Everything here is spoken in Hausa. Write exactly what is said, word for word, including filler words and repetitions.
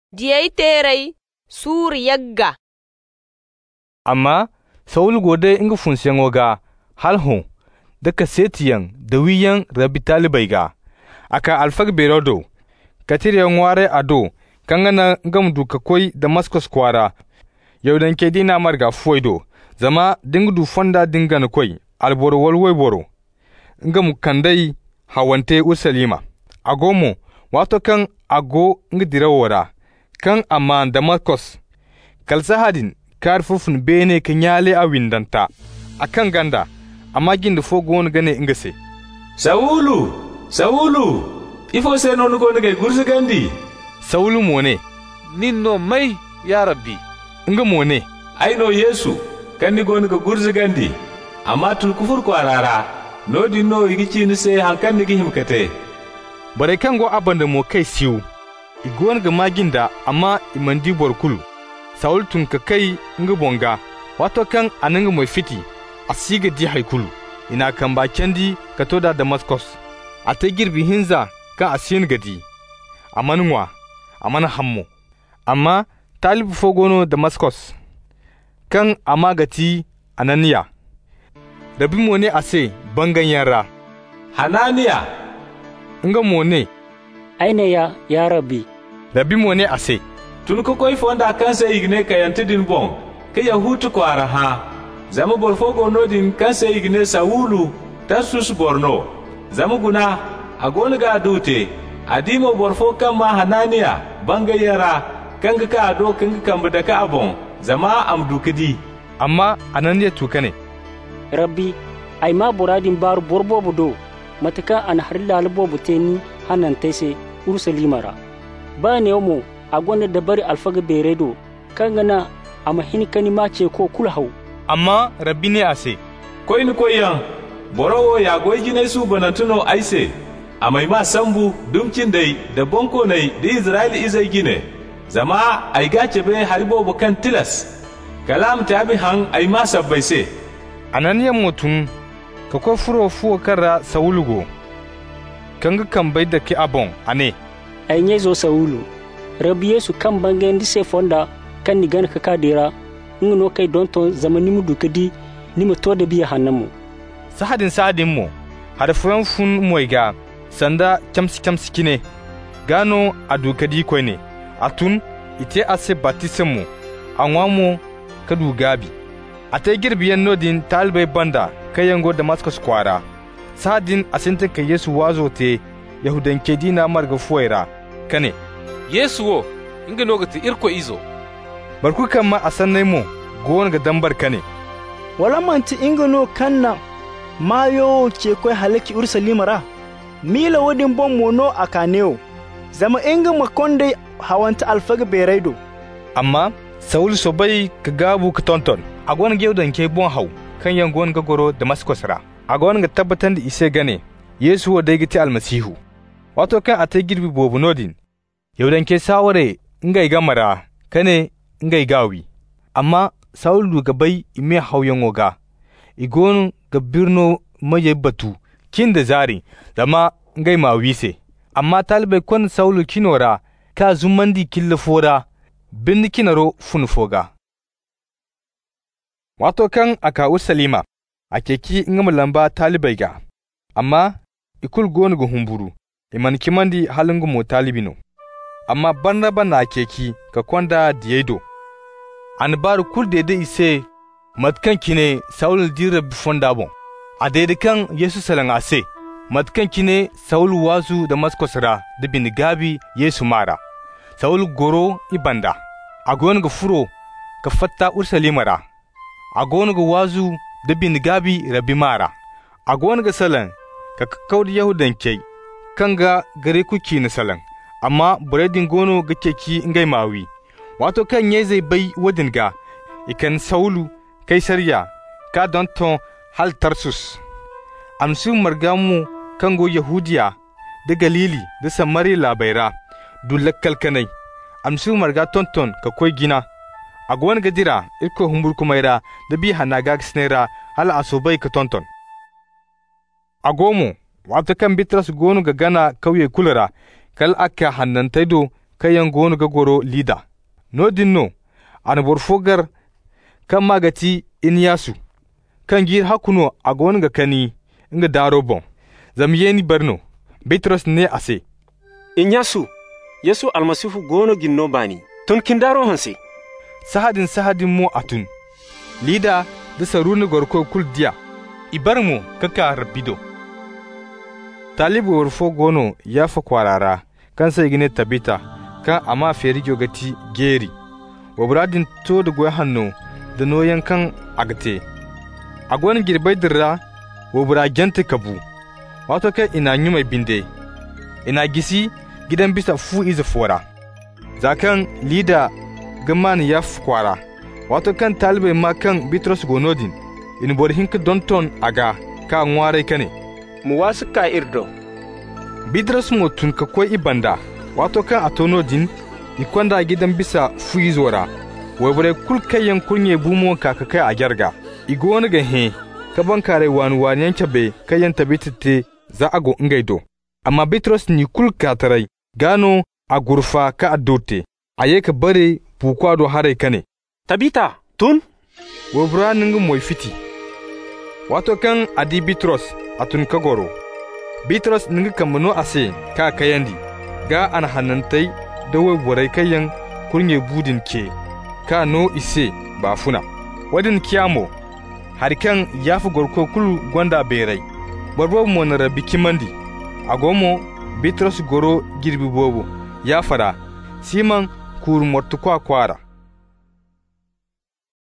diyai terai sur yagga. Amma Saul gode inga funsiyan waga halho da kasetiyan da wiyan rabi talibai ga aka alfag berodo katiriyan ware ado kangana ngam duka koi Damascus kwara yaudan ke dina marga foido zama dingudu fonda dingana koi alboro walwai boro ngam kandai hawante Ursalima agomo wato kan ago ngdirawora kan amma Damascus kalsahadin karfufun bene kanyale a windanta akan ganda amma ginda fogo wani gane ingase Saulu Saulu ifo se non go ne gursu gandi Saulu mone ninno mai ya rabbi inga mone aino Yesu kandi go ne gursu gandi amma tun kufur ko arara no di no yigici ni se hankan ni himkate bare kan go abanda mo kai siu igon ga maginda amma imandi borkulu Saul tun ka kai nga bonga wato kan ananga mai fiti asiga di haikulu ina kan ba kendi ka toda Damascus a ta girbi hinza kan asin gadi amanwa amana hammo amma talibu fogono Damascus kan amagati Ananiya rabi mone ase bangan yara Hananiya nga mone aine ya ya rabbi rabi mone ase tun ko koy fonda kansa igne kayantidin bon ke yahutu ko araha zama borfogo nodin kansa igne Saulu tasus borno zama guna agona ga dute adimo borfo kama Hananiya bangayara kanga ka ado kanga kamba da ka abon zama amdukidi amma Ananiya tukane rabbi ai ma buradin bar borbobo do mataka an harilla albobo teni hanan taise Ursalimara ba ne mo a gwanda da bari alfaga beredo kan gana a mahinikani mace ko kulhau amma rabbi ne ase koy ni koyan borowo ya goy gine su banatuno aise a mai ma sambu dumcin dai da bonko nai da Isra'ili izai gine zama ai gace be haribo kan tilas kalam ta bi han ai ma sabbai se Ananiya mutum ka ko furo fuwa kara Saulugo kanga kan bai da ki abon ane ai ne zo Saulu Rabbi Yesu kan bangen di se fonda kan ni gan ka kadira ngono kai don ton zamani mu dukadi ni mu to da biya hannamu sahadin sahadin mu har furan fun moiga sanda chamsi chamsi kine gano adukadi ko ne atun ite ase batisemu anwamu kadu gabi ate girbiyan nodin talbai banda kayango Damascus kwara sahadin asinta ka Yesu wazo te yahudan kedina marga fuwaira kane Yesu wo inga nogati irko izo barku kan ma a sannai mu gon ga dambar kane wala manti inga no kanna mayo ke koi halaki Ursalimara mila wadin bon mono akaneo zama inga makonde hawanta alfaga beraido amma Saul sobai ka gabu ka tonton a gon gewdan ke bon hau kan yan gon ga goro Damascus ra a gon ga tabbatan da ise gane Yesu wa dai giti almasihu wato kan a ta girbi bobu nodin yaudan ke saware ngai gamara kane ngai gawi amma Saulu ga bai ime hauyan oga igon ga birno maye batu kin da zari dama ngai ma wise amma talibai kon Saulu kinora ka zumandi killafora bin kinaro funfoga wato kan aka Ursalima akeki ngam lamba talibai ga amma ikul gonu go humburu iman kimandi halungu mo talibino amma Barnaba na keki ka kwanda diedo an bar kul dede ise matkan kine Saul dira bifonda bon a dede kan Yesu salan ase matkan kine Saul wazu Damascus ra da bin gabi Yesu mara Saul goro ibanda agon ga furo ka fatta Ursalima ra agon ga wazu da bin gabi rabi mara agon ga salan ka kaudi yahudan kai kanga gare kuki na salan amma buredin gono ga keki ngai mawi wato kan ye zai bai wadin ga ikan Saulu kaisariya ka don ton hal Tarsus amsu margamu kango Yahudiya da Galili da Samari labaira dulakkal kanai amsu marga tonton ka koi gina agwan gadira iko humbur kumaira da bi hanaga snera hal asobai ka tonton agomo wato kan Bitras gonu ga gana kauye kulara kal aka hannantaido kayan gonu ga goro lida. No dinno, an borfogar kan magati in yasu, kan gir hakuno a gonu ga kani inga daro bon, zamiyeni barno, Bitros ne ase. In yasu, Yesu almasifu gono ginno bani, tun kin daro hanse. Sahadin sahadin mo atun, lida da saruni gorko kul diya, ibar mo kaka rabido. Talibu warfo gono ya fa kwarara, kan sai gine tabita, kan ama feri gati geri, waburadin to da goya hannu da noyan kan agate. A gwanin girbai dirra, wabura gente kabu, wato kai ina yi mai binde, ina gisi gidan bisa fu iza fora. Zakan lida gamani ya fi kwara, wato kan talibai ma kan Bitros gonodin, in bori hinka don ton aga ka ngware kane. Mu wasu ka irdo. Bitros mo tun ka koi ibanda, wato kan atonodin, ikwanda gidan bisa fu izora, wabure kul kayan kunye bumo kakakai a gyarga, igo wani ga he, ka ban kare wani wani yanke bai kayan tabitite za a go ingaido. Amma Bitros ni kul katarai, gano a gurfa ka adote, a ye ka bare bukwado harai kane. Tabita, tun? Wabura ningu moi fiti. Wato kan adi Bitros a tun kagoro. Bitros ningu kamano ase ka kayandi, ga an hannantai da waburai kayan kurnye budin ke, ka no ise ba funa. Wadin kiyamo, harikan ya fi gorko kul gwanda berai, barbo mo na rabi kimandi, agomo Bitros goro girbi bobo, ya fara, siman kur mortu kwa kwara.